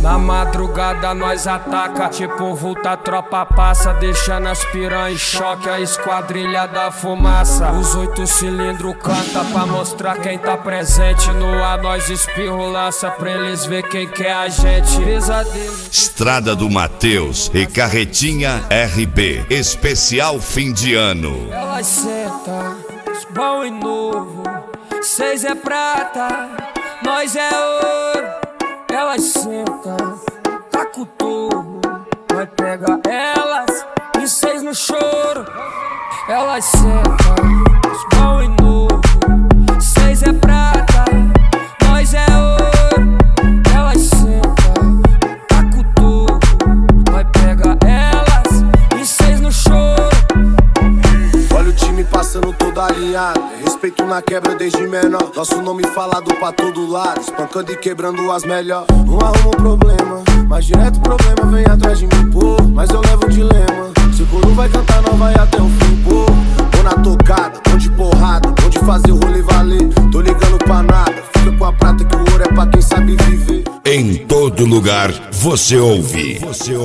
Na madrugada nós ataca, tipo vulta, a tropa passa, deixando as piranha em choque, a esquadrilha da fumaça. Os 8 cilindros canta pra mostrar quem tá presente. No ar nós espirro lança pra eles ver quem que é a gente. Pesadelo. Estrada do Mateus e Carretinha RB, especial fim de ano. Elas senta, bom e novo, 6 é prata, nós é ouro. Elas senta, tá com o torro, nós pega elas e 6 no choro. Elas senta, bom e novo, 6 é prata, nós é ouro. Elas senta, tá com o torro, nós pega elas e 6 no choro. Olha o time passando todo alinhado, respeito na quebra desde menor. Nosso nome falado pra todo lado, espancando e quebrando as melhor. Não arrumo problema, mas direto problema vem atrás de mim, pô. Mas eu levo um dilema, se o coro vai cantar não vai até o fim, pô. Tô na tocada, tô de porrada, tô de fazer o rolê valer. Tô ligando pra nada, fica com a prata que o ouro é pra quem sabe viver. Em todo lugar você ouve.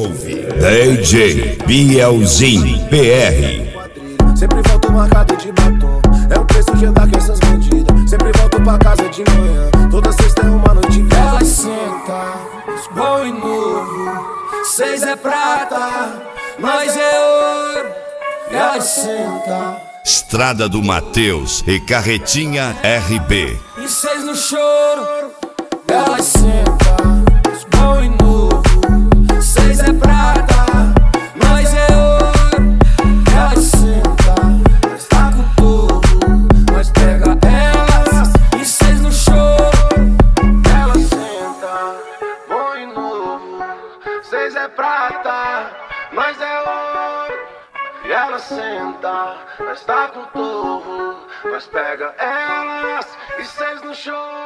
DJ Bielzinho PR. Sempre volto marcado de batom, é o preço de andar com essas bandidas. Sempre volto pra casa de manhã, toda sexta é uma noite de guerra. Elas senta, bom e novo, 6 é prata, nós é ouro. Elas senta, Estrada do Mateus e Carretinha RB. e 6 no choro. Elas senta, bom e novo, 6 é prata, nós é ouro. Elas senta, nós tá com tudo, nós pega elas e 6 no choro. Ela senta, bom e novo, 6 é prata, nós é ouro. E ela senta, nós tá com torro, nós pega elas e 6 no choro.